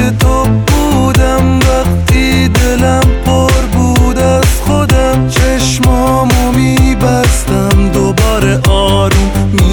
تو بودم وقتی دلم پر بود از خودم. چشمامو میبستم دوباره آروم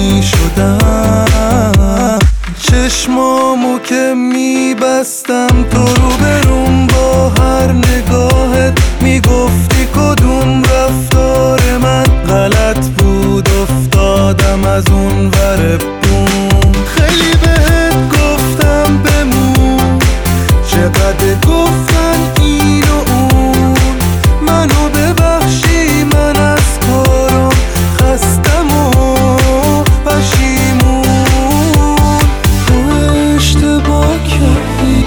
میشدم. چشمامو که میبستم تو رو بروم با هر نگاهت میگفتی کدوم رفتار من غلط بود، افتادم از اون ور بوم. خیلی بهت گفتم بمون، چقدر گفتن این و اون. منو ببخشی من از کارم خستم و پشیمون. تو اشتباه کردی،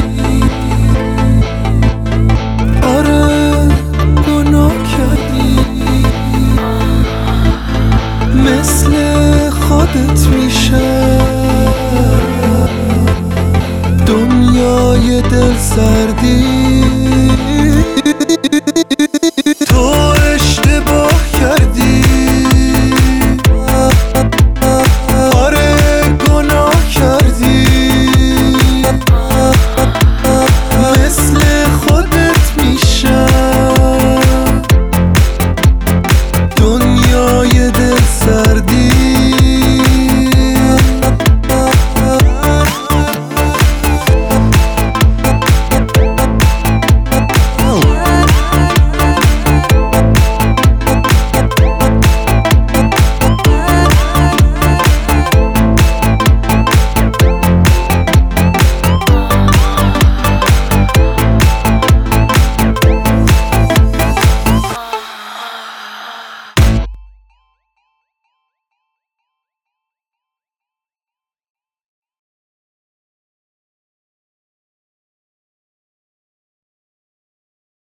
آره گناه کردی. مثل خودت میشه دنیای دل سردی.